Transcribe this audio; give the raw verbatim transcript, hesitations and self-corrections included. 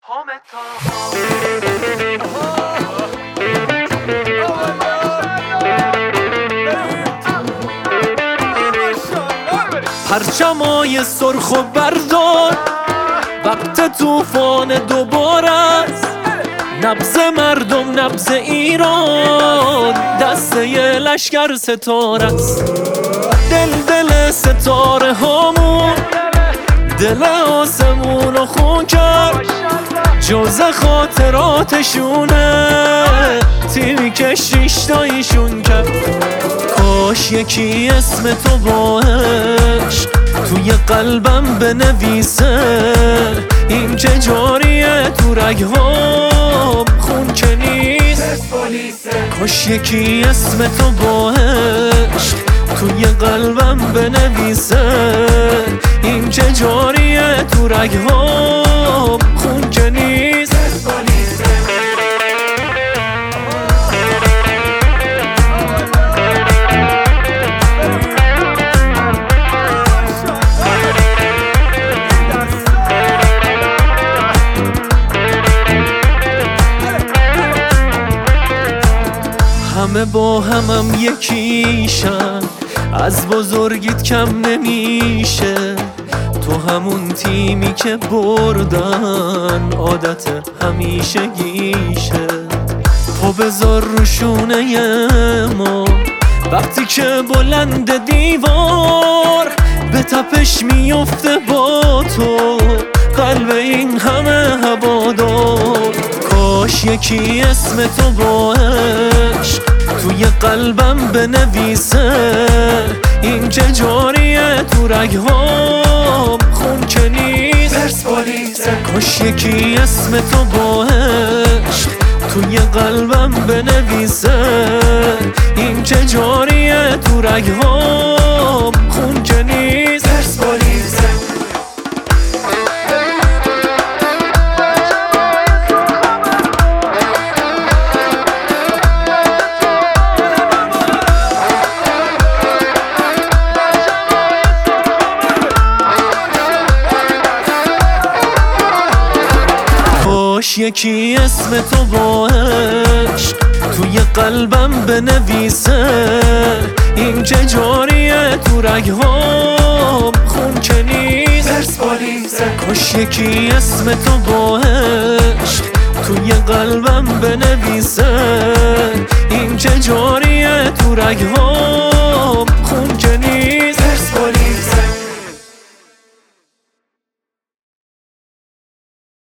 پرچمای سرخ و بردار، وقت طوفان دوباره است. نبض مردم، نبض ایران، دسته لشکر ستاره است. دل دل ستاره هامون، دل آسمون و خون کرد. جز خاطراتشونه تیمی که شیشتایشون کرد. کاش یکی اسم تو با عشق توی قلبم بنویسه. این که جاریه تو رگهام، خون که نیست. کاش یکی اسم تو با عشق توی قلبم بنویسه. این که جاریه تو رگهام، خون که نیست. همه با همم یکیشن، از بزرگیت کم نمیشه. تو همون تیمی که بردن، عادت همیشگیشه. پا بذار رو شونه ما، وقتی که بلند دیوار به تپش میفته با تو قلب این همه هوادار. کاش یکی اسم تو با عشق توی قلبم بنویسه. این که جاریه تو رگهام، خون که نیست. کاش یکی اسم تو با عشق توی قلبم بنویسه. این که جاریه تو رگهام، خون که نیست. کاش یکی اسم تو با عشق توی قلبم بنویسه. این که جاریه تو رگهام، خون که نیست. کاش یکی اسم تو با عشق توی قلبم بنویسه. این که جاریه تو رگهام، خون که نیست.